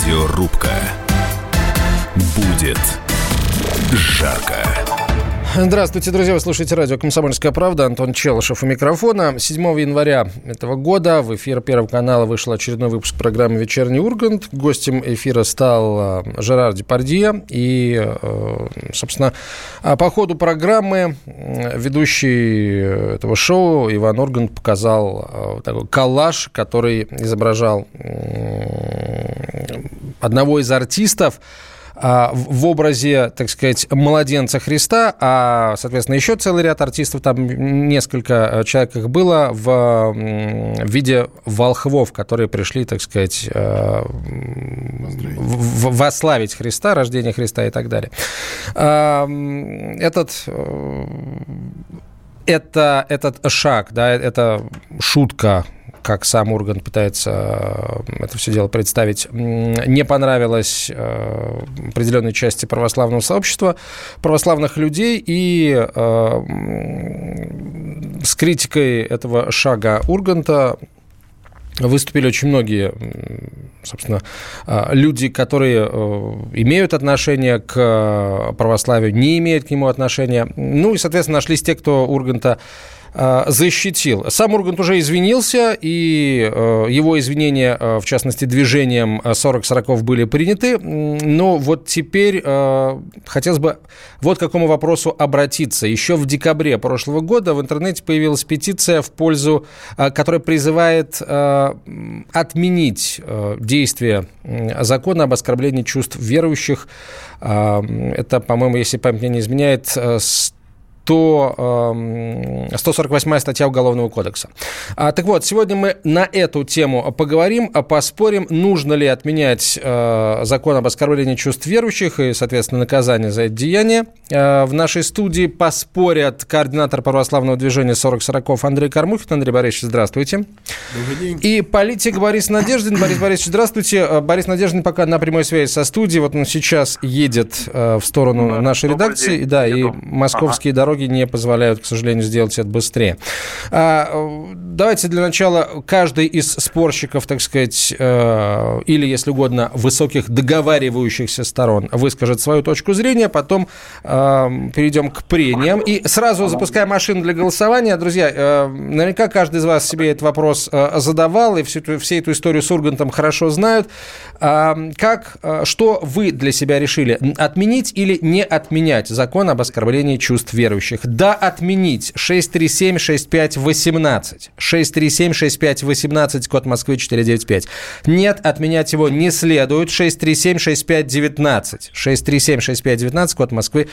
Радиорубка. Будет жарко. Здравствуйте, друзья. Вы слушаете радио «Комсомольская правда». Антон Челышев у микрофона. 7 января этого года в эфир Первого канала вышел очередной выпуск программы «Вечерний Ургант». Гостем эфира стал Жерар Депардье. И, собственно, по ходу программы ведущий этого шоу Иван Ургант показал такой коллаж, который изображал одного из артистов в образе, так сказать, младенца Христа, а, соответственно, еще целый ряд артистов, там несколько человек их было, в виде волхвов, которые пришли, так сказать, восславить Христа, рождение Христа и так далее. Этот шаг, да, это шутка, как сам Ургант пытается это все дело представить, не понравилось определенной части православного сообщества, православных людей, и с критикой этого шага Урганта выступили очень многие, собственно, люди, которые имеют отношение к православию, не имеют к нему отношения. Ну и, соответственно, нашлись те, кто Урганта защитил. Сам Ургант уже извинился, и его извинения, в частности, движением 40-40 были приняты. Но вот теперь хотелось бы вот к какому вопросу обратиться. Еще в декабре прошлого года в интернете появилась петиция в пользу, которая призывает отменить действие закона об оскорблении чувств верующих. Это, по-моему, если память мне не изменяет, 148 статья Уголовного кодекса. Так вот, сегодня мы на эту тему поговорим, поспорим, нужно ли отменять закон об оскорблении чувств верующих и, соответственно, наказание за это деяние. В нашей студии поспорят координатор православного движения 40-40 Андрей Кормухин. Андрей Борисович, здравствуйте. Добрый день. И политик Борис Надеждин. Борис Борисович, здравствуйте. Борис Надеждин пока на прямой связи со студией. Вот он сейчас едет в сторону нашей редакции. Да, и московские дороги не позволяют, к сожалению, сделать это быстрее. Давайте для начала каждый из спорщиков, так сказать, или, если угодно, высоких договаривающихся сторон выскажет свою точку зрения, потом перейдем к прениям. И сразу запускаем машину для голосования. Друзья, наверняка каждый из вас себе этот вопрос задавал, и всю эту историю с Ургантом хорошо знают. Что вы для себя решили? Отменить или не отменять закон об оскорблении чувств верующих? Да, отменить. 637-6518. 637-6518, код Москвы 495. Нет, отменять его не следует. 637-6519. 637-6519, код Москвы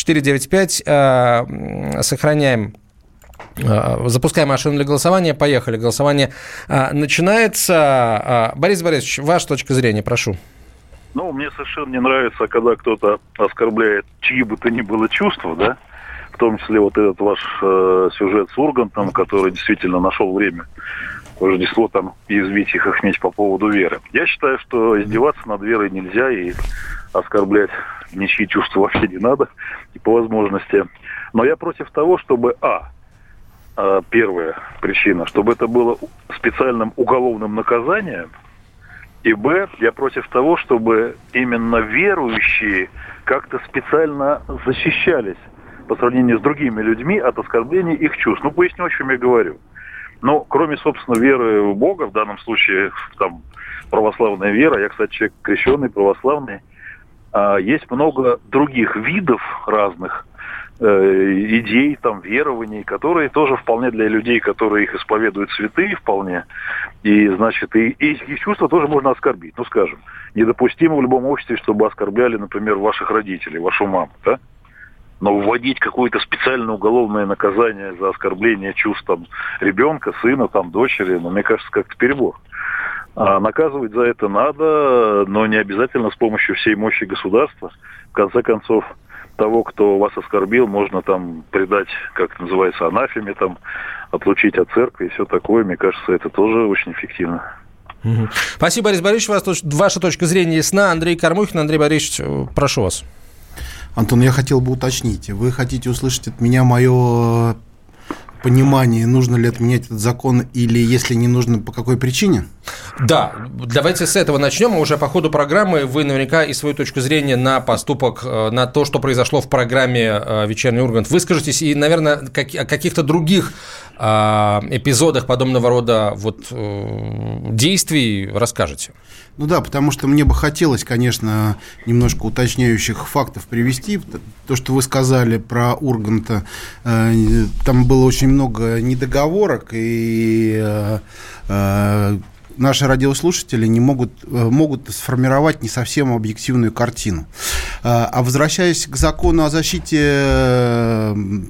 495. Сохраняем. Запускаем машину для голосования. Поехали. Голосование начинается. Борис Борисович, ваша точка зрения, прошу. Ну, мне совершенно не нравится, когда кто-то оскорбляет чьи бы то ни было чувства, да, в том числе вот этот ваш сюжет с Ургантом, который действительно нашел время в Рождество там язвить их охметь по поводу веры. Я считаю, что издеваться над верой нельзя и оскорблять ничьи чувства вообще не надо, и по возможности. Но я против того, чтобы, первая причина, чтобы это было специальным уголовным наказанием, и, б, я против того, чтобы именно верующие как-то специально защищались по сравнению с другими людьми от оскорбления их чувств. Ну, поясню, о чем я говорю. Но кроме, собственно, веры в Бога, в данном случае там православная вера, я, кстати, человек крещеный, православный, есть много других видов разных идей, там, верований, которые тоже вполне для людей, которые их исповедуют, святые вполне. И, значит, и их чувства тоже можно оскорбить. Ну, скажем, недопустимо в любом обществе, чтобы оскорбляли, например, ваших родителей, вашу маму, да? Но вводить какое-то специальное уголовное наказание за оскорбление чувств там, ребенка, сына, там, дочери, мне кажется, как-то перебор. А наказывать за это надо, но не обязательно с помощью всей мощи государства. В конце концов, того, кто вас оскорбил, можно там предать, как это называется, анафеме, там, отлучить от церкви и все такое. Мне кажется, это тоже очень эффективно. Спасибо, Борис Борисович. Ваша точка зрения ясна. Андрей Кормухин. Андрей Борисович, прошу вас. Антон, я хотел бы уточнить. Вы хотите услышать от меня мое понимание, нужно ли отменять этот закон или, если не нужно, по какой причине? Да, давайте с этого начнем. Уже по ходу программы вы наверняка и свою точку зрения на поступок, на то, что произошло в программе «Вечерний Ургант», выскажетесь. И, наверное, о каких-то других эпизодах подобного рода действий расскажете. Ну да, потому что мне бы хотелось, конечно, немножко уточняющих фактов привести. То, что вы сказали про Урганта, там было очень много недоговорок, и наши радиослушатели могут сформировать не совсем объективную картину. А возвращаясь к закону о защите,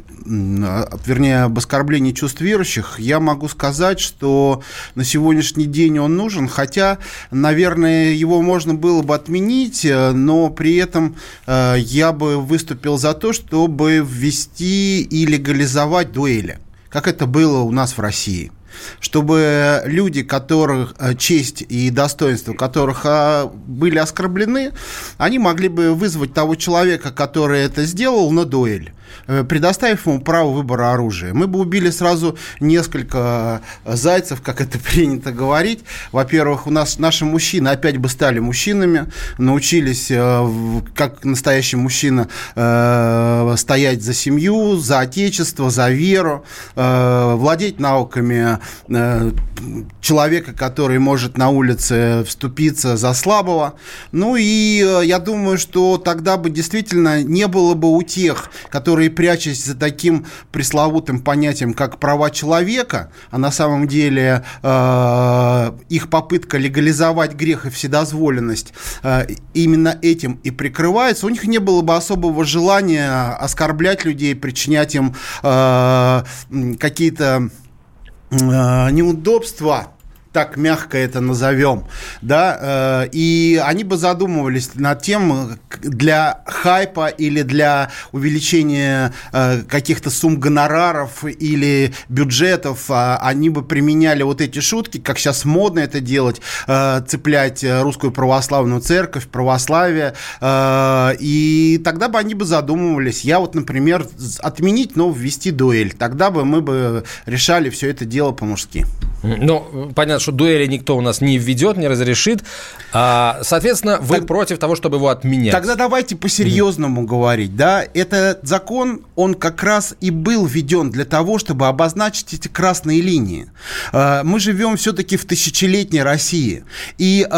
об оскорблении чувств верующих, я могу сказать, что на сегодняшний день он нужен, хотя, наверное, его можно было бы отменить, но при этом я бы выступил за то, чтобы ввести и легализовать дуэли, как это было у нас в России. Чтобы люди, которых честь и достоинство которых были оскорблены, они могли бы вызвать того человека, который это сделал, на дуэль, предоставив ему право выбора оружия. Мы бы убили сразу несколько зайцев, как это принято говорить. Во-первых, наши мужчины опять бы стали мужчинами, научились, как настоящий мужчина, стоять за семью, за отечество, за веру, владеть навыками человека, который может на улице вступиться за слабого. Ну и я думаю, что тогда бы действительно не было бы у тех, которые, прячась за таким пресловутым понятием, как права человека, а на самом деле их попытка легализовать грех и вседозволенность именно этим и прикрывается, у них не было бы особого желания оскорблять людей, причинять им какие-то неудобства, так мягко это назовем, да, и они бы задумывались над тем, для хайпа или для увеличения каких-то сумм гонораров или бюджетов, они бы применяли вот эти шутки, как сейчас модно это делать, цеплять русскую православную церковь, православие, и тогда бы они бы задумывались. Я например, отменить, но ввести дуэль. Тогда бы мы бы решали все это дело по-мужски. Ну, понятно, что дуэли никто у нас не введет, не разрешит. Соответственно, вы против того, чтобы его отменять. Тогда давайте по-серьезному говорить. Да? Этот закон, он как раз и был введен для того, чтобы обозначить эти красные линии. Мы живем все-таки в тысячелетней России. И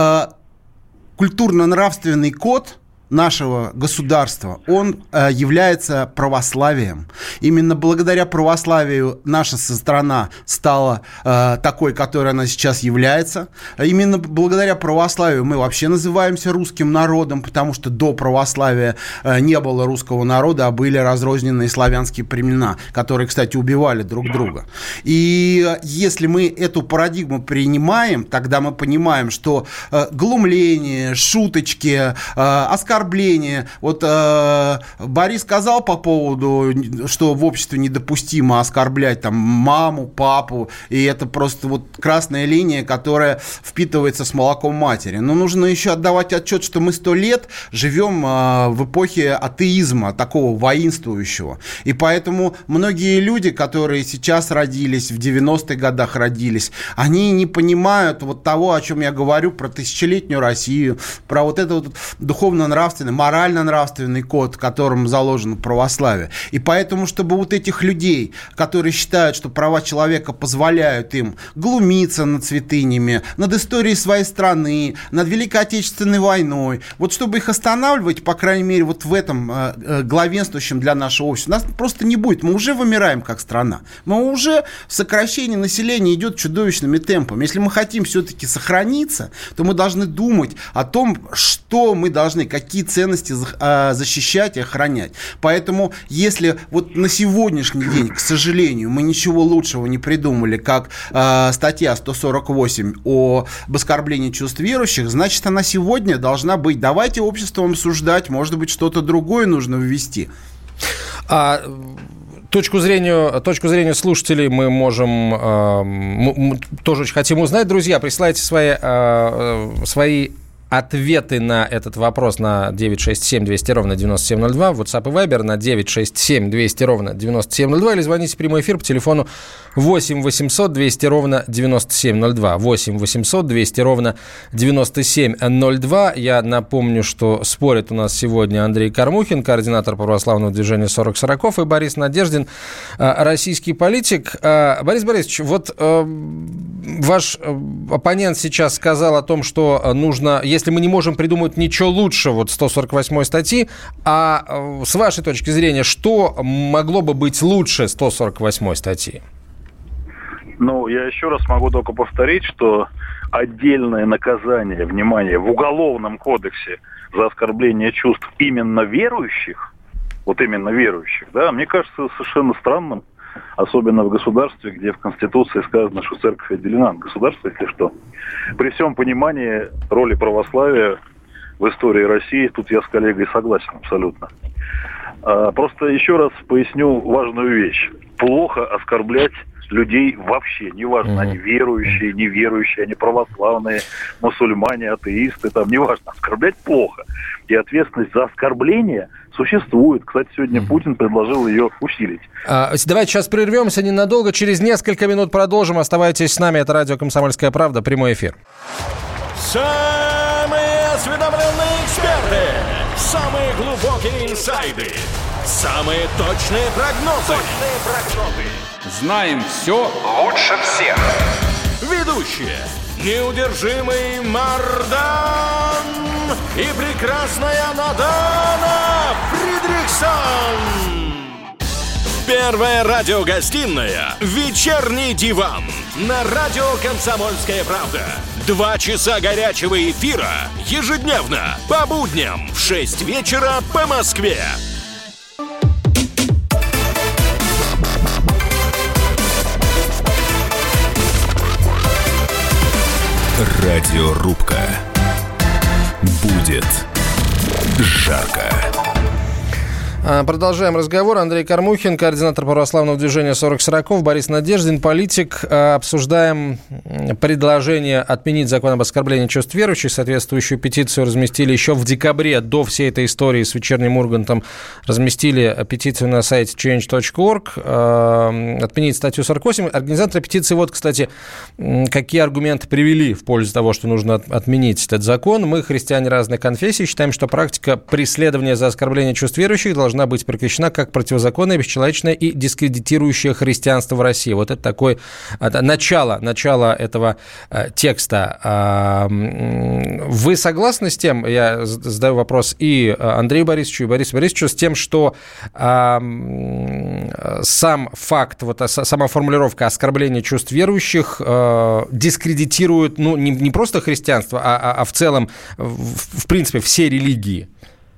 культурно-нравственный код нашего государства, он является православием. Именно благодаря православию наша страна стала такой, которой она сейчас является. Именно благодаря православию мы вообще называемся русским народом, потому что до православия не было русского народа, а были разрозненные славянские племена, которые, кстати, убивали друг друга. И если мы эту парадигму принимаем, тогда мы понимаем, что глумление, шуточки, оскорбления. Вот Борис сказал по поводу, что в обществе недопустимо оскорблять там маму, папу, и это просто красная линия, которая впитывается с молоком матери. Но нужно еще отдавать отчет, что мы 100 лет живем в эпохе атеизма, такого воинствующего. И поэтому многие люди, которые сейчас родились, в 90-х годах родились, они не понимают того, о чем я говорю, про тысячелетнюю Россию, про этот духовно-нравственный, морально-нравственный код, в котором заложено православие. И поэтому, чтобы этих людей, которые считают, что права человека позволяют им глумиться над святынями, над историей своей страны, над Великой Отечественной войной, чтобы их останавливать, по крайней мере, в этом главенствующем для нашего общества, нас просто не будет. Мы уже вымираем как страна. Мы уже сокращение населения идет чудовищными темпами. Если мы хотим все-таки сохраниться, то мы должны думать о том, что мы должны, какие ценности защищать и охранять. Поэтому, если на сегодняшний день, к сожалению, мы ничего лучшего не придумали, как статья 148 об оскорблении чувств верующих, значит, она сегодня должна быть. Давайте обществом обсуждать, может быть, что-то другое нужно ввести. Точку зрения слушателей мы можем, мы тоже очень хотим узнать. Друзья, присылайте свои ответы на этот вопрос на 967 200 ровно 9702, WhatsApp и Viber на 967 200 ровно 9702, или звоните в прямой эфир по телефону 8 800 200 ровно 9702, 8 800 200 ровно 9702. Я напомню, что спорят у нас сегодня Андрей Кормухин, координатор православного движения 40-40, и Борис Надеждин, российский политик. Борис Борисович, вот ваш оппонент сейчас сказал о том, что нужно, если мы не можем придумать ничего лучше вот 148 статьи, а с вашей точки зрения, что могло бы быть лучше 148 статьи? Ну, я еще раз могу только повторить, что отдельное наказание, внимание, в Уголовном кодексе за оскорбление чувств именно верующих, вот именно верующих, да, мне кажется совершенно странным, особенно в государстве, где в Конституции сказано, что церковь отделена от государства, если что. При всем понимании роли православия в истории России, тут я с коллегой согласен абсолютно. Просто еще раз поясню важную вещь. Плохо оскорблять людей вообще, неважно, они верующие, неверующие, они православные, мусульмане, атеисты, там, неважно, оскорблять плохо. И ответственность за оскорбление существует. Кстати, сегодня Путин предложил ее усилить. Давайте сейчас прервемся ненадолго, через несколько минут продолжим. Оставайтесь с нами, это радио «Комсомольская правда», прямой эфир. Самые осведомленные эксперты, самые глубокие инсайды, самые точные прогнозы. Знаем все лучше всех. Ведущие: неудержимый Мардан и прекрасная Надана Фридрихсон. Первая радиогостинная «Вечерний диван» на радио «Комсомольская правда». 2 часа горячего эфира ежедневно по будням в 6 вечера по Москве. Радиорубка. Будет жарко. Продолжаем разговор. Андрей Кормухин, координатор православного движения 40-40, Борис Надеждин, политик. Обсуждаем предложение отменить закон об оскорблении чувств верующих. Соответствующую петицию разместили еще в декабре, до всей этой истории с вечерним Ургантом. Разместили петицию на сайте change.org. Отменить статью 48. Организаторы петиции, вот, кстати, какие аргументы привели в пользу того, что нужно отменить этот закон. Мы, христиане разных конфессий, считаем, что практика преследования за оскорбление чувств верующих должна быть прекращена как противозаконная, бесчеловечная и дискредитирующая христианство в России. Вот это такое начало этого текста. Вы согласны с тем, я задаю вопрос и Андрею Борисовичу, и Борису Борисовичу, с тем, что сам факт, вот сама формулировка оскорбления чувств верующих дискредитирует, ну, не просто христианство, а в целом, в принципе, все религии?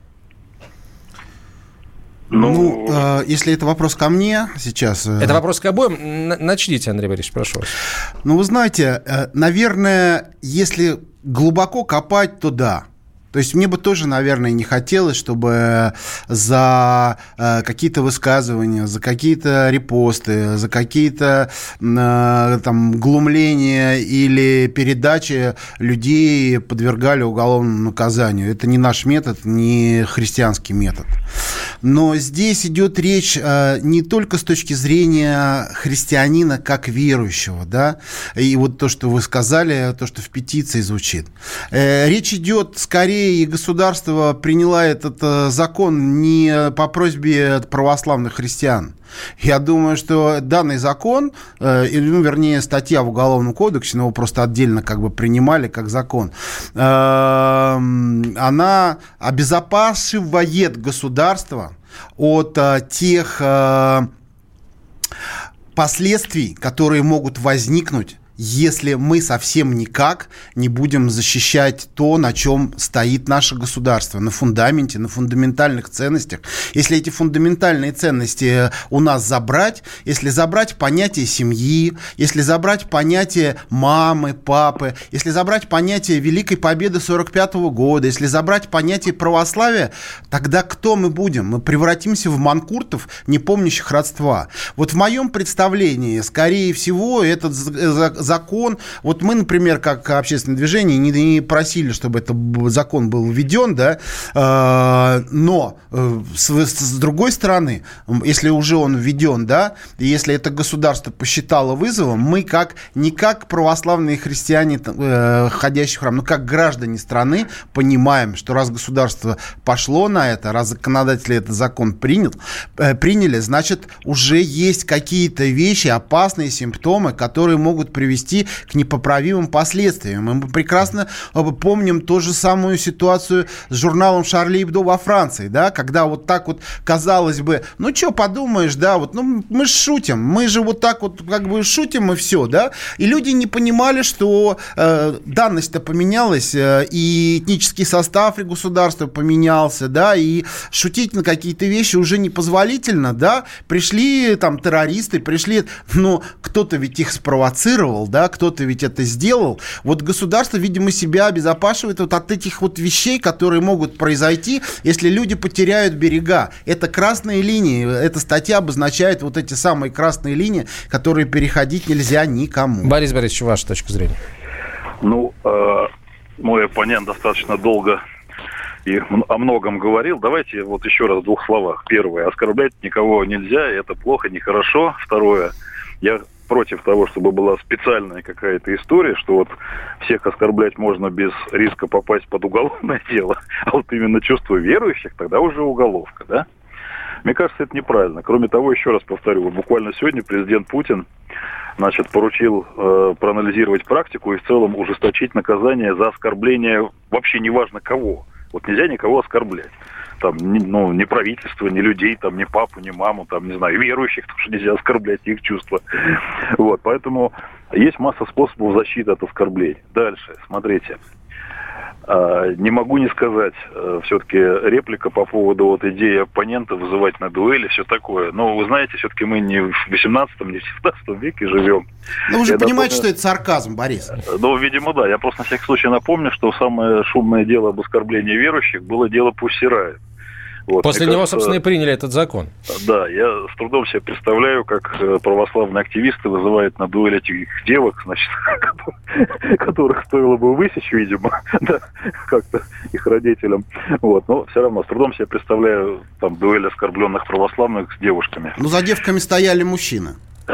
Если это вопрос ко мне сейчас... Это вопрос к обоим. Начните, Андрей Борисович, прошу вас. Ну, вы знаете, наверное, если глубоко копать, то да. То есть мне бы тоже, наверное, не хотелось, чтобы за какие-то высказывания, за какие-то репосты, за какие-то там глумления или передачи людей подвергали уголовному наказанию. Это не наш метод, не христианский метод. Но здесь идет речь не только с точки зрения христианина как верующего, да, и вот то, что вы сказали, то, что в петиции звучит. Речь идет скорее, и государство приняло этот закон не по просьбе православных христиан. Я думаю, что данный закон, вернее, статья в Уголовном кодексе, но его просто отдельно как бы принимали как закон, она обезопасивает государство от тех последствий, которые могут возникнуть, если мы совсем никак не будем защищать то, на чем стоит наше государство, на фундаменте, на фундаментальных ценностях. Если эти фундаментальные ценности у нас забрать, если забрать понятие семьи, если забрать понятие мамы, папы, если забрать понятие Великой Победы 1945 года, если забрать понятие православия, тогда кто мы будем? Мы превратимся в манкуртов, не помнящих родства. Вот в моем представлении, скорее всего, этот закон. Вот мы, например, как общественное движение, не просили, чтобы этот закон был введен, да, но с другой стороны, если уже он введен, да, и если это государство посчитало вызовом, мы не как православные христиане, ходящие в храм, но как граждане страны понимаем, что раз государство пошло на это, раз законодатели этот закон приняли, значит, уже есть какие-то вещи, опасные симптомы, которые могут привести к непоправимым последствиям. И мы прекрасно помним ту же самую ситуацию с журналом «Шарли Эбдо» во Франции, да, когда вот так вот, казалось бы, ну, что подумаешь, да, вот, ну, мы же шутим, мы же вот так вот как бы шутим и все, да, и люди не понимали, что данность-то поменялась, и этнический состав государства поменялся, да, и шутить на какие-то вещи уже непозволительно, да, пришли там террористы, но кто-то ведь их спровоцировал, да, кто-то ведь это сделал. Вот государство, видимо, себя обезопасивает вот от этих вот вещей, которые могут произойти, если люди потеряют берега. Это красные линии, эта статья обозначает вот эти самые красные линии, которые переходить нельзя никому. Борис Борисович, ваша точка зрения. Ну, мой оппонент достаточно долго и о многом говорил. Давайте вот еще раз в двух словах. Первое. Оскорблять никого нельзя, это плохо, нехорошо. Второе. Я против того, чтобы была специальная какая-то история, что вот всех оскорблять можно без риска попасть под уголовное дело, а вот именно чувство верующих, тогда уже уголовка, да? Мне кажется, это неправильно. Кроме того, еще раз повторю, вот буквально сегодня президент Путин, значит, поручил проанализировать практику и в целом ужесточить наказание за оскорбление вообще неважно кого. Вот нельзя никого оскорблять. Там, ну, ни правительство, ни людей, там, ни папу, ни маму, там, не знаю, верующих тоже нельзя оскорблять их чувства. Вот, поэтому есть масса способов защиты от оскорблений. Дальше, смотрите. Не могу не сказать, все-таки реплика по поводу вот идеи оппонента вызывать на дуэли, все такое. Но вы знаете, все-таки мы не в 18-м, не в 17 веке живем. Ну, вы же понимаете, что это сарказм, Борис. Ну, видимо, да. Я просто на всякий случай напомню, что самое шумное дело об оскорблении верующих было дело Пусси Райт. Вот, после него, собственно, и приняли этот закон. Да, я с трудом себе представляю, как православные активисты вызывают на дуэль этих девок, значит, которых стоило бы высечь, видимо, да, как-то их родителям. Вот, но все равно с трудом себе представляю там дуэль оскорбленных православных с девушками. Ну, за девками стояли мужчины.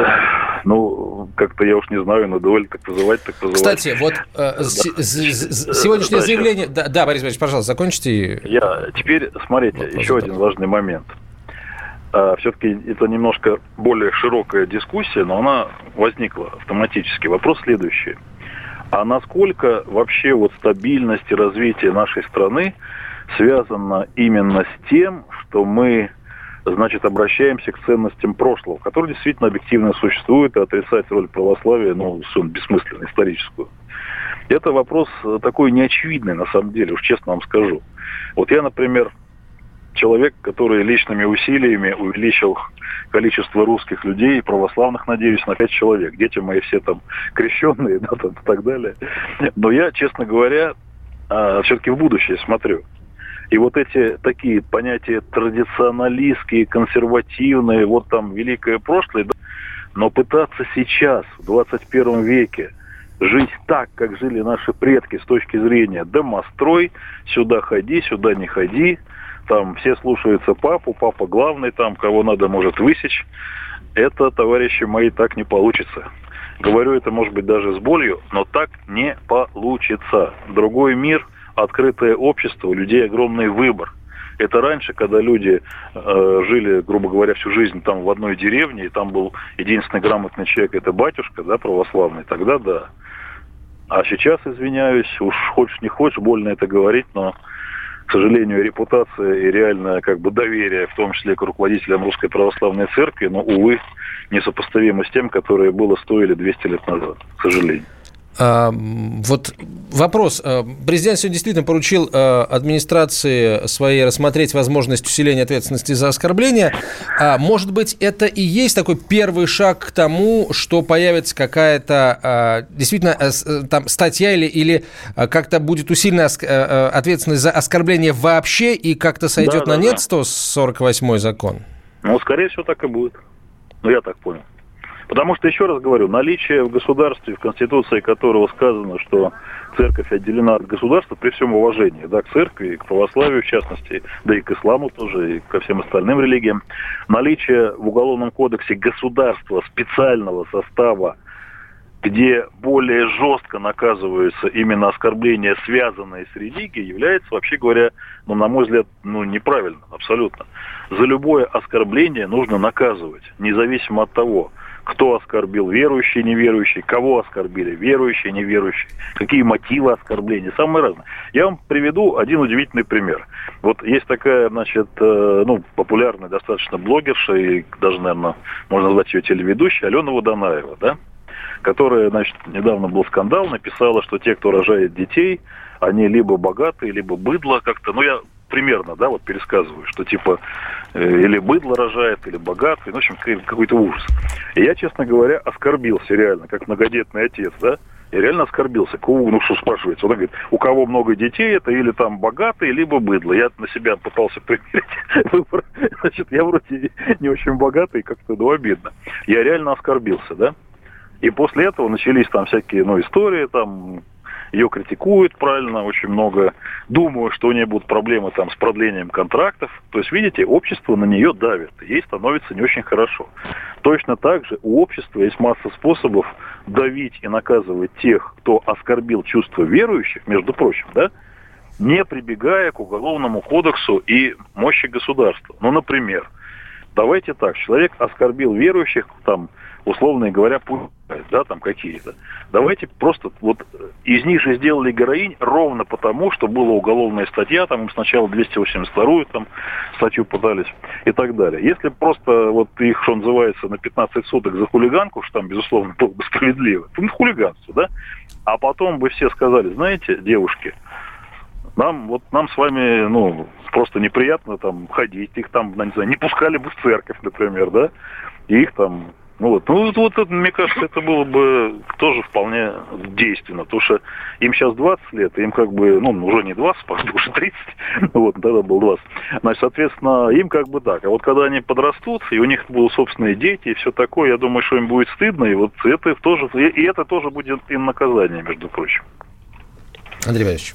Ну, как-то я уж не знаю, на дуэль так вызывать. Кстати, вот сегодняшнее заявление... Да, Борис Борисович, пожалуйста, закончите. Теперь, смотрите, еще один важный момент. Все-таки это немножко более широкая дискуссия, но она возникла автоматически. Вопрос следующий. А насколько вообще вот стабильность и развитие нашей страны связано именно с тем, что мы... значит, обращаемся к ценностям прошлого, которые действительно объективно существуют, и отрицать роль православия, ну, бессмысленно, историческую. Это вопрос такой неочевидный, на самом деле, уж честно вам скажу. Вот я, например, человек, который личными усилиями увеличил количество русских людей, православных, надеюсь, на 5 человек. Дети мои все там крещенные, да, там, и так далее. Но я, честно говоря, все-таки в будущее смотрю. И вот эти такие понятия традиционалистские, консервативные, вот там великое прошлое, да, но пытаться сейчас, в 21 веке, жить так, как жили наши предки с точки зрения домострой, сюда ходи, сюда не ходи, там все слушаются папу, папа главный, там кого надо может высечь, это, товарищи мои, так не получится. Говорю это, может быть, даже с болью, но так не получится. Другой мир, открытое общество, у людей огромный выбор. Это раньше, когда люди жили, грубо говоря, всю жизнь там в одной деревне, и там был единственный грамотный человек, это батюшка, да, православный, тогда да. А сейчас, извиняюсь, уж хочешь не хочешь, больно это говорить, но, к сожалению, репутация и реальное как бы доверие, в том числе к руководителям Русской Православной Церкви, но, увы, несопоставимо с тем, которое было 100 или 200 лет назад, к сожалению. Вот вопрос. Президент сегодня действительно поручил администрации своей рассмотреть возможность усиления ответственности за оскорбление. Может быть, это и есть такой первый шаг к тому, что появится какая-то действительно там статья или как-то будет усилена ответственность за оскорбление вообще и как-то сойдет нет 148-й закон? Ну, скорее всего, так и будет. Ну, я так понял. Потому что, еще раз говорю, наличие в государстве, в Конституции которого сказано, что церковь отделена от государства, при всем уважении, да, к церкви, к православию в частности, да и к исламу тоже, и ко всем остальным религиям, наличие в Уголовном кодексе государства специального состава, где более жестко наказываются именно оскорбления, связанные с религией, является, вообще говоря, на мой взгляд, неправильным абсолютно. За любое оскорбление нужно наказывать, независимо от того, кто оскорбил, верующий, неверующий, кого оскорбили, верующие, неверующие, какие мотивы оскорбления, самые разные. Я вам приведу один удивительный пример. Вот есть такая, популярная достаточно блогерша, и даже, наверное, можно назвать ее телеведущей, Алена Водонаева, да? Которая, недавно был скандал, написала, что те, кто рожает детей, они либо богатые, либо быдло как-то. Я примерно, пересказываю, что типа или быдло рожает, или богатый, в общем, какой-то ужас. И я, честно говоря, оскорбился реально, как многодетный отец, да? Я реально оскорбился. Что спрашивается? Он говорит, у кого много детей, это или там богатый, либо быдло. Я на себя пытался примерить выбор. Я вроде не очень богатый, как-то обидно. Я реально оскорбился, да? И после этого начались там всякие, истории, там, ее критикуют правильно, очень много. Думаю, что у нее будут проблемы там с продлением контрактов. То есть, видите, общество на нее давит, ей становится не очень хорошо. Точно так же у общества есть масса способов давить и наказывать тех, кто оскорбил чувства верующих, между прочим, да, не прибегая к Уголовному кодексу и мощи государства. Например, давайте так, человек оскорбил верующих, там, условно говоря, да, там какие-то. Давайте просто из них же сделали героинь ровно потому, что была уголовная статья, там им сначала 282-ю там статью подались и так далее. Если просто их, что называется, на 15 суток за хулиганку, что там, безусловно, было бы справедливо, хулиганство, да? А потом бы все сказали, знаете, девушки, нам с вами, просто неприятно там ходить, их там, не пускали бы в церковь, например, да, и их там, это, мне кажется, это было бы тоже вполне действенно, потому что им сейчас 20 лет, им уже не 20, уже 30, тогда было 20. Значит, соответственно, им так. А когда они подрастут, и у них будут собственные дети, и все такое, я думаю, что им будет стыдно, и это тоже будет им наказание, между прочим. Андрей Борисович.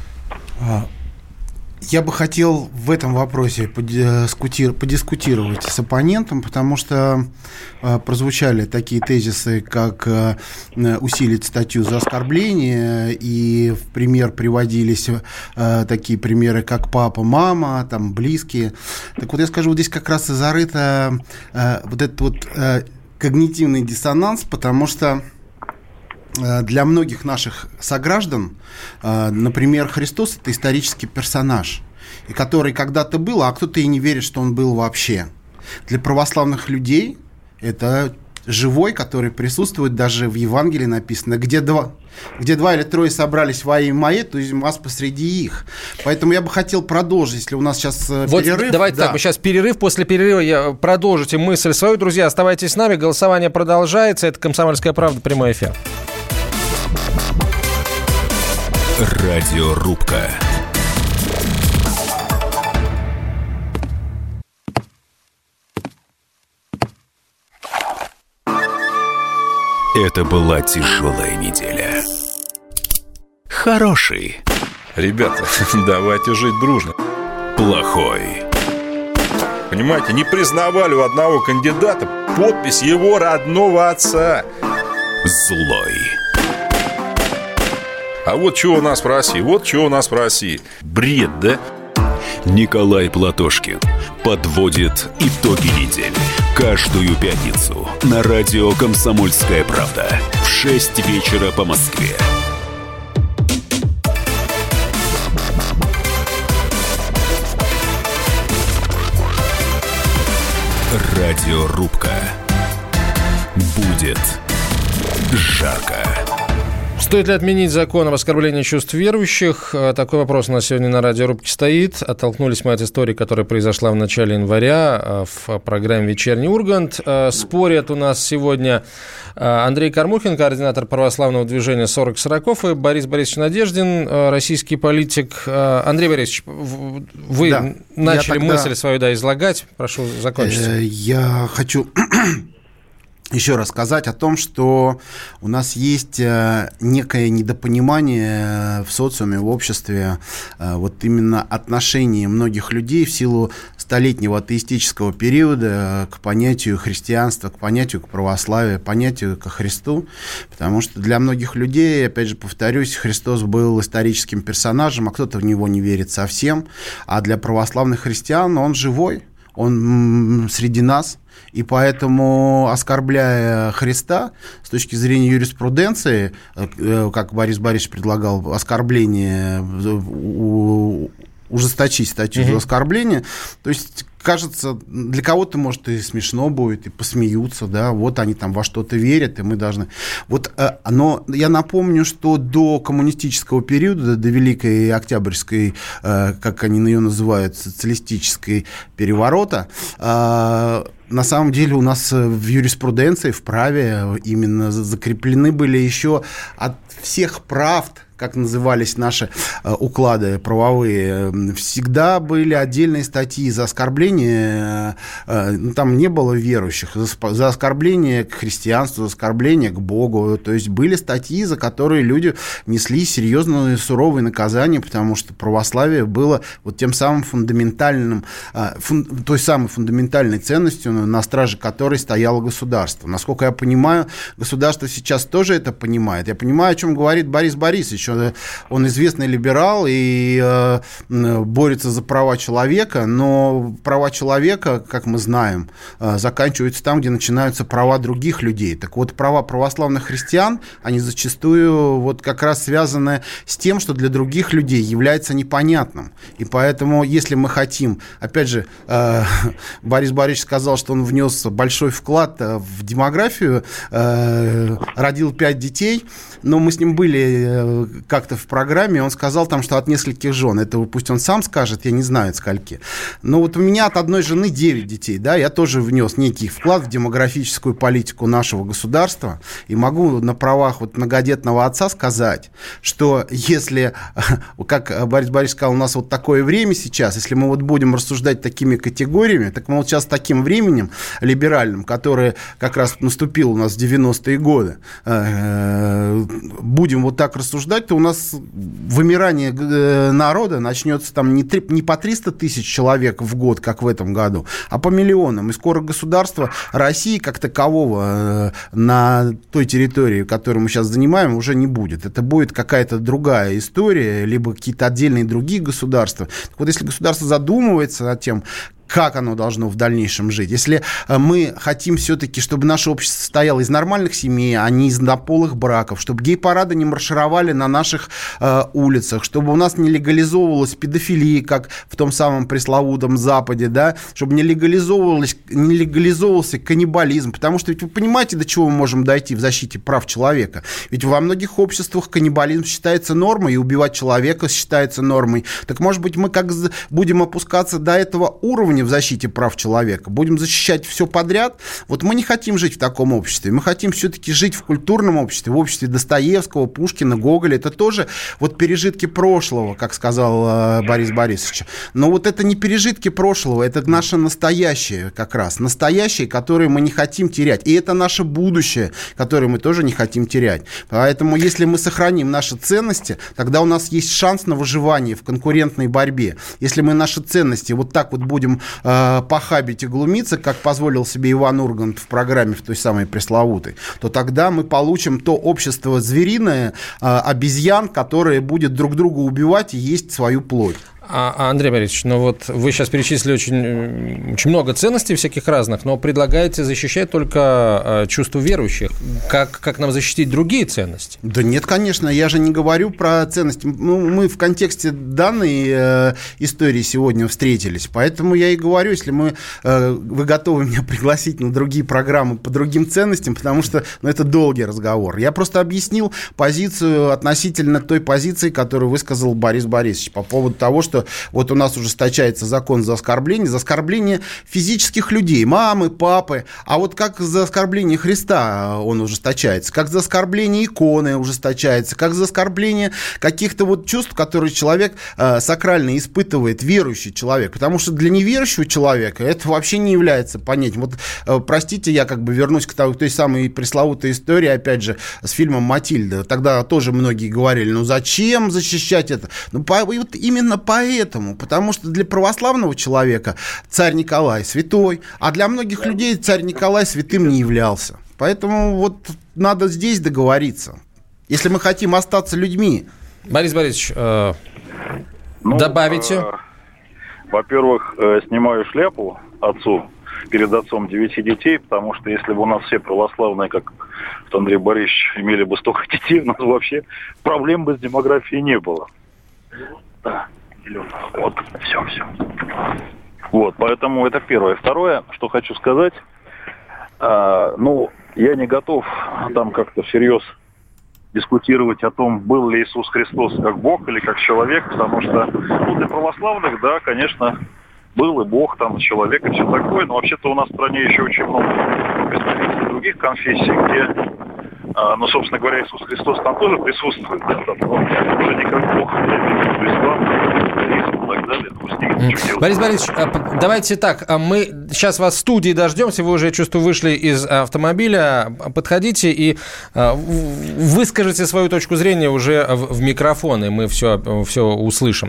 Я бы хотел в этом вопросе подискутировать с оппонентом, потому что прозвучали такие тезисы, как усилить статью за оскорбление, и в пример приводились такие примеры, как папа, мама, там, близкие. Так я скажу, здесь как раз и зарыто этот когнитивный диссонанс, потому что для многих наших сограждан, например, Христос – это исторический персонаж, и который когда-то был, а кто-то и не верит, что он был вообще. Для православных людей это живой, который присутствует, даже в Евангелии написано, где два или трое собрались во имя Мое, то есть вас посреди их. Поэтому я бы хотел продолжить, если у нас сейчас перерыв. Давайте так, мы сейчас перерыв, после перерыва продолжите мысль свою. Друзья, оставайтесь с нами, голосование продолжается. Это «Комсомольская правда», прямой эфир. Радиорубка. Это была тяжелая неделя. Хороший. Ребята, давайте жить дружно. Плохой. Понимаете, не признавали у одного кандидата подпись его родного отца. Злой. А вот что у нас в России, Бред, да? Николай Платошкин подводит итоги недели. Каждую пятницу на радио «Комсомольская правда» в 6 вечера по Москве. Радиорубка. Будет жарко. Стоит ли отменить закон об оскорблении чувств верующих? Такой вопрос у нас сегодня на радиорубке стоит. Оттолкнулись мы от истории, которая произошла в начале января в программе «Вечерний Ургант». Спорят у нас сегодня Андрей Кормухин, координатор православного движения 40-40, и Борис Борисович Надеждин, российский политик. Андрей Борисович, вы начали мысль свою излагать. Прошу закончить. Я хочу еще раз сказать о том, что у нас есть некое недопонимание в социуме, в обществе, вот именно отношения многих людей в силу столетнего атеистического периода к понятию христианства, к понятию к православию, к понятию ко Христу, потому что для многих людей, опять же повторюсь, Христос был историческим персонажем, а кто-то в него не верит совсем, а для православных христиан он живой, он среди нас. И поэтому, оскорбляя Христа, с точки зрения юриспруденции, как Борис Борисович предлагал, оскорбление, ужесточить статью за оскорбление, то есть, кажется, для кого-то, может, и смешно будет, и посмеются, да, вот они там во что-то верят, и мы должны... Вот, но я напомню, что до коммунистического периода, до Великой Октябрьской, как они ее называют, социалистической переворота, на самом деле у нас в юриспруденции, в праве именно закреплены были еще от всех правд, как назывались наши уклады правовые, всегда были отдельные статьи за оскорбление, там не было верующих, за оскорбление к христианству, за оскорбление к Богу, то есть были статьи, за которые люди несли серьезные суровые наказания, потому что православие было вот тем самым фундаментальным, той самой фундаментальной ценностью, на страже которой стояло государство. Насколько я понимаю, государство сейчас тоже это понимает. Я понимаю, о чем говорит Борис Борисович. Он известный либерал и борется за права человека, но права человека, как мы знаем, заканчиваются там, где начинаются права других людей. Так вот, права православных христиан, они зачастую вот как раз связаны с тем, что для других людей является непонятным. И поэтому, если мы хотим, опять же, Борис Борисович сказал, что он внес большой вклад в демографию, родил 5 детей, но мы с ним были как-то в программе, он сказал там, что от нескольких жен. Это пусть он сам скажет, я не знаю, от скольки. Но вот у меня от одной жены 9 детей, да, я тоже внес некий вклад в демографическую политику нашего государства, и могу на правах вот многодетного отца сказать, что если, как Борис Борисович сказал, у нас вот такое время сейчас, если мы вот будем рассуждать такими категориями, так мы вот сейчас таким временем либеральным, которое как раз наступило у нас в 90-е годы, будем вот так рассуждать, то у нас вымирание народа начнется там не по 300 тысяч человек в год, как в этом году, а по миллионам. И скоро государство России как такового на той территории, которую мы сейчас занимаем, уже не будет. Это будет какая-то другая история, либо какие-то отдельные другие государства. Так вот, если государство задумывается над тем, как оно должно в дальнейшем жить. Если мы хотим все-таки, чтобы наше общество состояло из нормальных семей, а не из однополых браков, чтобы гей-парады не маршировали на наших улицах, чтобы у нас не легализовывалась педофилия, как в том самом пресловутом Западе, да, чтобы не легализовывался каннибализм, потому что ведь вы понимаете, до чего мы можем дойти в защите прав человека. Ведь во многих обществах каннибализм считается нормой, и убивать человека считается нормой. Так, может быть, мы как будем опускаться до этого уровня в защите прав человека, будем защищать все подряд. Вот мы не хотим жить в таком обществе. Мы хотим все-таки жить в культурном обществе, в обществе Достоевского, Пушкина, Гоголя. Это тоже вот пережитки прошлого, как сказал Борис Борисович. Но вот это не пережитки прошлого, это наше настоящее как раз. Настоящее, которое мы не хотим терять. И это наше будущее, которое мы тоже не хотим терять. Поэтому, если мы сохраним наши ценности, тогда у нас есть шанс на выживание в конкурентной борьбе. Если мы наши ценности вот так вот будем похабить и глумиться, как позволил себе Иван Ургант в программе в той самой пресловутой, то тогда мы получим то общество звериное, обезьян, которое будет друг друга убивать и есть свою плоть. Андрей Борисович, ну вот вы сейчас перечислили очень много ценностей всяких разных, но предлагаете защищать только чувства верующих. Как нам защитить другие ценности? Да нет, конечно, я же не говорю про ценности. Ну, мы в контексте данной истории сегодня встретились, поэтому я и говорю, если вы готовы меня пригласить на другие программы по другим ценностям, потому что это долгий разговор. Я просто объяснил позицию относительно той позиции, которую высказал Борис Борисович по поводу того, что что вот у нас ужесточается закон за оскорбление физических людей, мамы, папы, а вот как за оскорбление Христа он ужесточается, как за оскорбление иконы ужесточается, как за оскорбление каких-то вот чувств, которые человек сакрально испытывает, верующий человек, потому что для неверующего человека это вообще не является понятием. Вот, простите, я как бы вернусь к той самой пресловутой истории, опять же, с фильмом «Матильда». Тогда тоже многие говорили, ну зачем защищать это? Ну, вот именно поэтому, потому что для православного человека царь Николай святой, а для многих людей царь Николай святым не являлся. Поэтому вот надо здесь договориться, если мы хотим остаться людьми. Борис Борисович, добавите? Во-первых, снимаю шляпу отцу, перед отцом 9 детей, потому что если бы у нас все православные, как Андрей Борисович, имели бы столько детей, у нас вообще проблем бы с демографией не было. Да, вот, все. Вот, поэтому это первое. Второе, что хочу сказать, я не готов там как-то всерьез дискутировать о том, был ли Иисус Христос как Бог или как человек, потому что, для православных, да, конечно, был и Бог, там, человек и все такое, но вообще-то у нас в стране еще очень много представителей других конфессий, где, собственно говоря, Иисус Христос там тоже присутствует, да, там, уже не как Бог, и так далее. Борис Борисович, давайте так, мы сейчас вас в студии дождемся, вы уже, я чувствую, вышли из автомобиля, подходите и выскажите свою точку зрения уже в микрофон, и мы все услышим.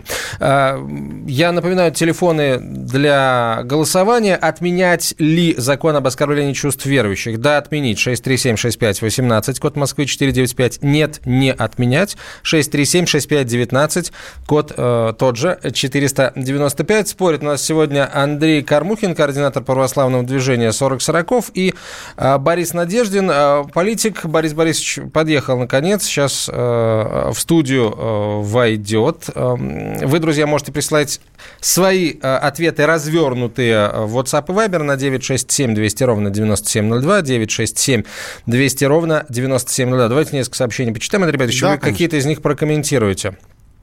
Я напоминаю, телефоны для голосования. Отменять ли закон об оскорблении чувств верующих? Да, отменить. 6376518, код Москвы 495. Нет, не отменять. 6376519, код тот же 495. Спорит у нас сегодня Андрей Кормухин, координатор православного движения 40-40, и Борис Надеждин, политик. Борис Борисович подъехал наконец, сейчас в студию войдет. Вы, друзья, можете присылать свои ответы, развернутые в WhatsApp и Viber на 967 200 ровно 9702, 967 200 ровно 9702. Давайте несколько сообщений почитаем, Андрей Борисович, вы какие-то из них прокомментируете.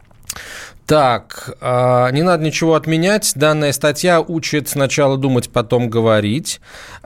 Так, не надо ничего отменять. Данная статья учит сначала думать, потом говорить.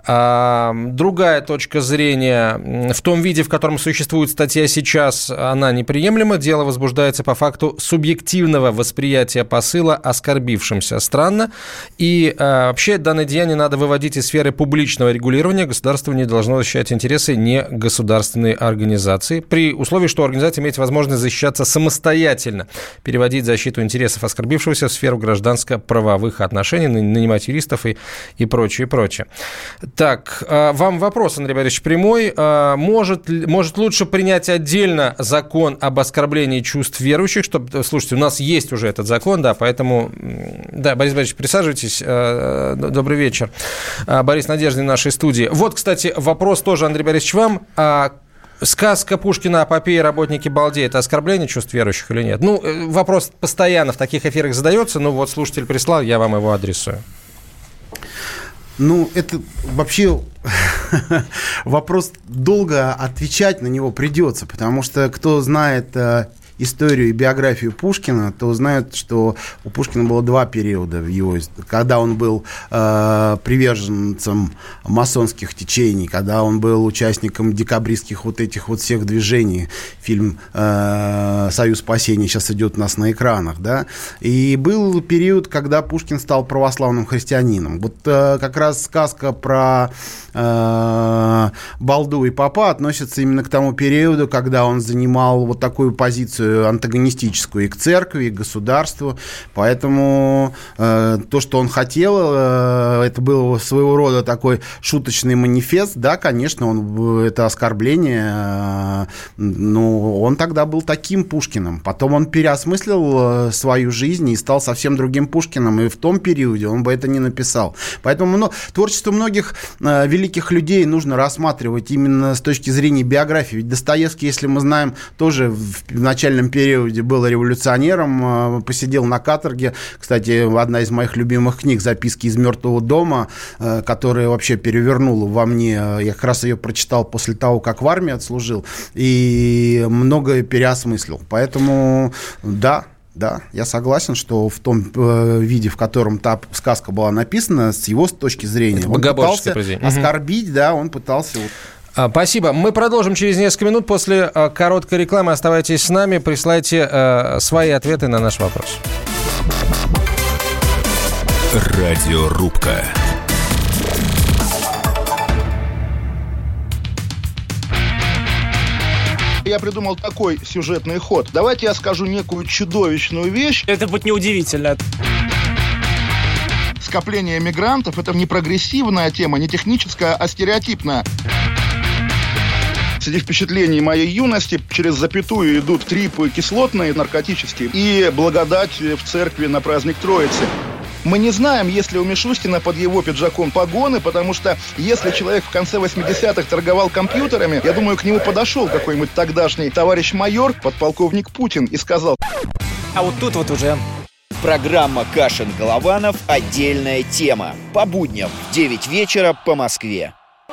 Другая точка зрения. В том виде, в котором существует статья сейчас, она неприемлема. Дело возбуждается по факту субъективного восприятия посыла оскорбившимся. Странно. И вообще данное деяние надо выводить из сферы публичного регулирования. Государство не должно защищать интересы негосударственной организации. При условии, что организация имеет возможность защищаться самостоятельно. Переводить защиту интересов оскорбившегося в сферу гражданско-правовых отношений, нанимать юристов и прочее, прочее. Так, вам вопрос, Андрей Борисович, прямой. Может лучше принять отдельно закон об оскорблении чувств верующих? Слушайте, у нас есть уже этот закон, да, поэтому... Да, Борис Борисович, присаживайтесь. Добрый вечер. Борис Надеждин в нашей студии. Вот, кстати, вопрос тоже, Андрей Борисович, вам. Сказка Пушкина «Эпопея работники балде» – это оскорбление чувств верующих или нет? Вопрос постоянно в таких эфирах задается, вот слушатель прислал, я вам его адресую. Это вообще вопрос, долго отвечать на него придется, потому что кто знает историю и биографию Пушкина, то знают, что у Пушкина было два периода в его, когда он был приверженцем масонских течений, когда он был участником декабристских этих всех движений. Фильм «Союз спасения» сейчас идет у нас на экранах, да, и был период, когда Пушкин стал православным христианином. Как раз сказка про балду и попа относится именно к тому периоду, когда он занимал такую позицию антагонистическую и к церкви, и к государству. Поэтому то, что он хотел, это был своего рода такой шуточный манифест. Да, конечно, это оскорбление, но он тогда был таким Пушкиным. Потом он переосмыслил свою жизнь и стал совсем другим Пушкиным. И в том периоде он бы это не написал. Поэтому творчество многих великих людей нужно рассматривать именно с точки зрения биографии. Ведь Достоевский, если мы знаем, тоже в начальном периоде был революционером, посидел на каторге. Кстати, одна из моих любимых книг «Записки из мертвого дома», которая вообще перевернула во мне. Я как раз ее прочитал после того, как в армии отслужил, и многое переосмыслил. Поэтому, да, Да, я согласен, что в том виде, в котором та сказка была написана, с его точки зрения, он пытался оскорбить, да, он пытался... Спасибо. Мы продолжим через несколько минут после короткой рекламы. Оставайтесь с нами, присылайте свои ответы на наш вопрос. Радиорубка. Я придумал такой сюжетный ход. Давайте я скажу некую чудовищную вещь. Это будет неудивительно. Скопление мигрантов – это не прогрессивная тема, не техническая, а стереотипная. Среди впечатлений моей юности через запятую идут трипы кислотные, наркотические, и благодать в церкви на праздник Троицы. Мы не знаем, есть ли у Мишустина под его пиджаком погоны, потому что если человек в конце 80-х торговал компьютерами, я думаю, к нему подошел какой-нибудь тогдашний товарищ майор, подполковник Путин, и сказал: а вот тут вот уже... Программа «Кашин-Голованов. Отдельная тема». По будням в 9 вечера по Москве.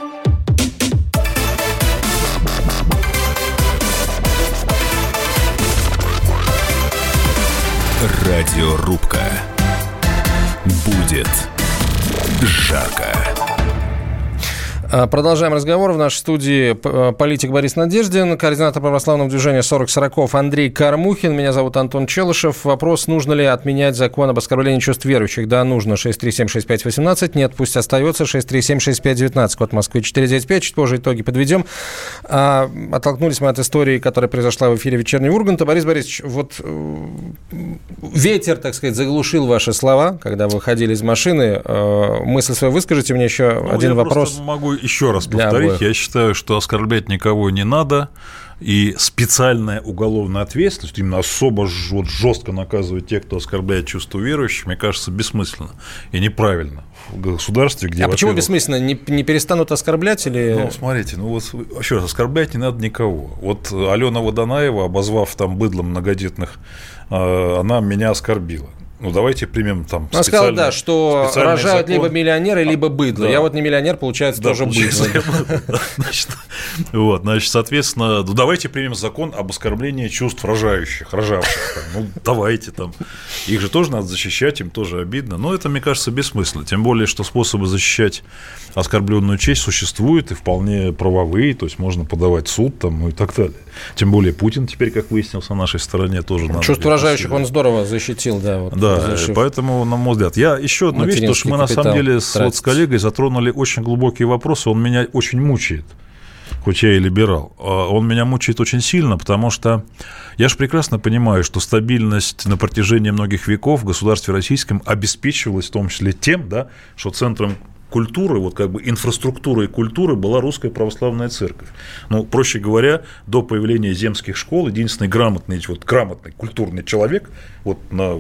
Радиорубка. Будет жарко. Продолжаем разговор. В нашей студии политик Борис Надеждин, координатор православного движения 40-40 Андрей Кормухин. Меня зовут Антон Челышев. Вопрос, нужно ли отменять закон об оскорблении чувств верующих? Да, нужно. 6376518. Нет, пусть остается. 6376519. Код Москвы 495. Чуть позже итоги подведем. Оттолкнулись мы от истории, которая произошла в эфире «Вечернего Урганта». Борис Борисович, вот ветер, так сказать, заглушил ваши слова, когда вы выходили из машины. Мысль свою выскажите. У меня еще один вопрос. Могу еще раз повторить, я считаю, что оскорблять никого не надо, и специальная уголовная ответственность, именно особо жестко наказывать тех, кто оскорбляет чувства верующих, мне кажется, бессмысленно и неправильно в государстве, где... почему бессмысленно? Не перестанут оскорблять или... Ну, смотрите, еще раз, оскорблять не надо никого. Вот Алена Водонаева, обозвав там быдлом многодетных, она меня оскорбила. Ну, давайте примем там специальный... Она сказала, да, что рожают закон. Либо миллионеры, либо быдло. Да. Я вот не миллионер, получается, да, тоже быдло. Значит, соответственно, давайте примем закон об оскорблении чувств рожавших. Ну, давайте там. Их же тоже надо защищать, им тоже обидно. Но это, мне кажется, бессмысленно. Тем более, что способы защищать оскорбленную честь существуют и вполне правовые, то есть можно подавать в суд там, ну, и так далее. Тем более Путин теперь, как выяснилось, на нашей стороне тоже надо. Чувство рожающих он здорово защитил, да. Вот, да, поэтому, на мой взгляд, я еще одну вещь, потому что мы на самом деле с коллегой затронули очень глубокие вопросы, он меня очень мучает, хоть я и либерал. Он меня мучает очень сильно, потому что я же прекрасно понимаю, что стабильность на протяжении многих веков в государстве российском обеспечивалась в том числе тем, да, что центром культуры, вот как бы инфраструктурой культуры была Русская Православная Церковь. Ну, проще говоря, до появления земских школ единственный грамотный культурный человек вот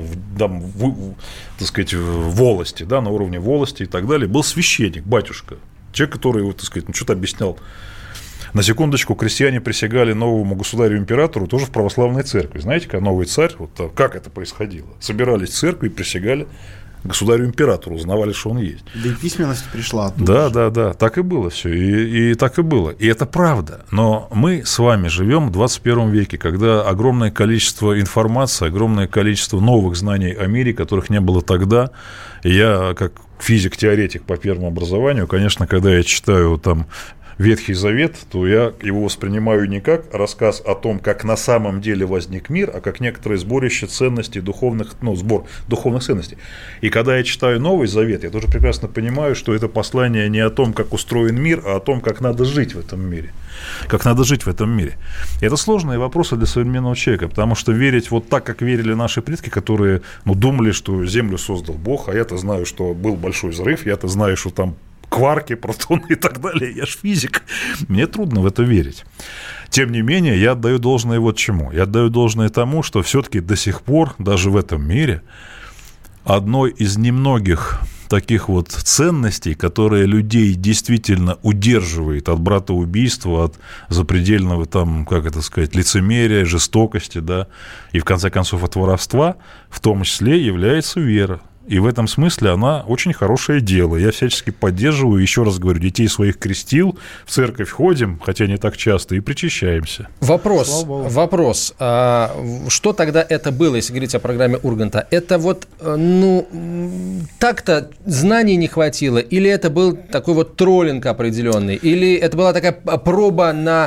так сказать, в волости, да, на уровне волости и так далее, был священник, батюшка, человек, который, вот, так сказать, что-то объяснял. На секундочку, крестьяне присягали новому государю-императору тоже в православной церкви. Знаете, как новый царь, вот как это происходило? Собирались в церкви и присягали государю-императору, узнавали, что он есть. Да и письменность пришла оттуда. Да, так и было все, и так и было. И это правда. Но мы с вами живем в 21 веке, когда огромное количество информации, огромное количество новых знаний о мире, которых не было тогда. И я, как физик-теоретик по первому образованию, конечно, когда я читаю там Ветхий Завет, то я его воспринимаю не как рассказ о том, как на самом деле возник мир, а как некоторое сборище ценностей духовных, сбор духовных ценностей. И когда я читаю Новый Завет, я тоже прекрасно понимаю, что это послание не о том, как устроен мир, а о том, как надо жить в этом мире. Как надо жить в этом мире. И это сложные вопросы для современного человека, потому что верить вот так, как верили наши предки, которые думали, что Землю создал Бог, а я-то знаю, что был большой взрыв, я-то знаю, что там кварки, протоны и так далее, я ж физик. Мне трудно в это верить. Тем не менее, я отдаю должное вот чему. Я отдаю должное тому, что все-таки до сих пор, даже в этом мире, одной из немногих таких вот ценностей, которые людей действительно удерживает от братоубийства, от запредельного там, как это сказать, лицемерия, жестокости, да, и в конце концов от воровства, в том числе является вера. И в этом смысле она очень хорошее дело. Я всячески поддерживаю, еще раз говорю, детей своих крестил, в церковь ходим, хотя не так часто, и причащаемся. Вопрос. Что тогда это было, если говорить о программе Урганта? Это вот, так-то знаний не хватило? Или это был такой вот троллинг определенный? Или это была такая проба на...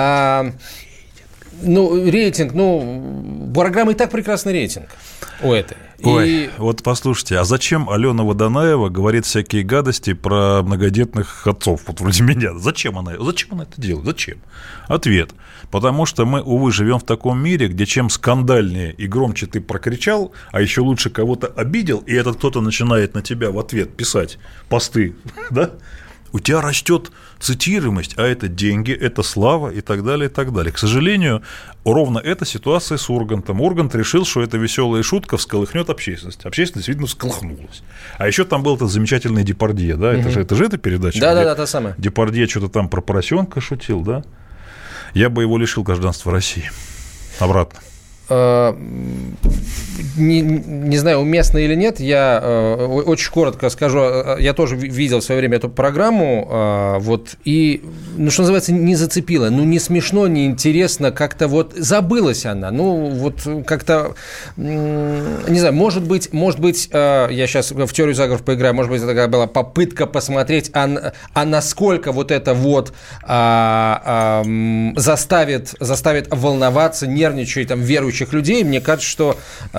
рейтинг, у программы и так прекрасный рейтинг у этой. Вот послушайте, а зачем Алена Водонаева говорит всякие гадости про многодетных отцов, вот вроде меня? Зачем она это делает? Зачем? Ответ. Потому что мы, увы, живем в таком мире, где чем скандальнее и громче ты прокричал, а еще лучше кого-то обидел, и этот кто-то начинает на тебя в ответ писать посты, да? У тебя растет цитируемость, а это деньги, это слава и так далее, и так далее. К сожалению, ровно эта ситуация с Ургантом. Ургант решил, что эта веселая шутка всколыхнет общественность. Общественность, видно, всколыхнулась. А еще там был этот замечательный Депардье, да? Это же эта передача? Да, та самая. Депардье что-то там про поросенка шутил, да? Я бы его лишил гражданства России. Обратно. Не знаю, уместно или нет, я очень коротко скажу, я тоже видел в свое время эту программу, и, что называется, не зацепило, не смешно, не интересно, как-то забылась она, как-то, не знаю, может быть, я сейчас в теорию заговоров поиграю, может быть, это такая была попытка посмотреть, насколько это заставит волноваться, нервничать, верующих людей. Мне кажется, что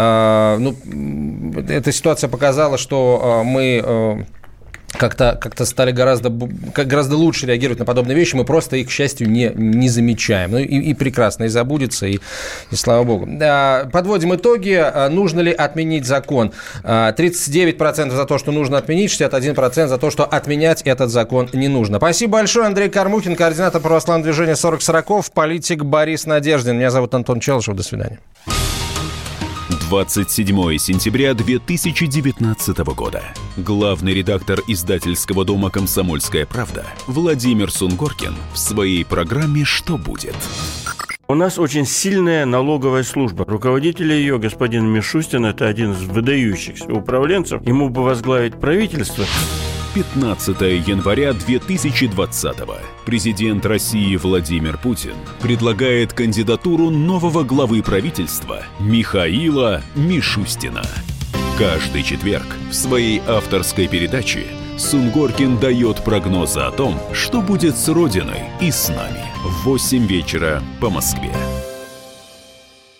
эта ситуация показала, что мы как-то стали гораздо лучше реагировать на подобные вещи, мы просто их, к счастью, не замечаем. И прекрасно, и забудется, и слава богу. Подводим итоги. Нужно ли отменить закон? 39% за то, что нужно отменить, 61% за то, что отменять этот закон не нужно. Спасибо большое. Андрей Кормухин, координатор православного движения 40-40, политик Борис Надеждин. Меня зовут Антон Челышев. До свидания. 27 сентября 2019 года. Главный редактор издательского дома «Комсомольская правда» Владимир Сунгоркин в своей программе «Что будет?». У нас очень сильная налоговая служба. Руководитель ее, господин Мишустин, это один из выдающихся управленцев. Ему бы возглавить правительство. 15 января 2020-го. Президент России Владимир Путин предлагает кандидатуру нового главы правительства Михаила Мишустина. Каждый четверг в своей авторской передаче Сунгоркин дает прогнозы о том, что будет с Родиной и с нами в 8 вечера по Москве.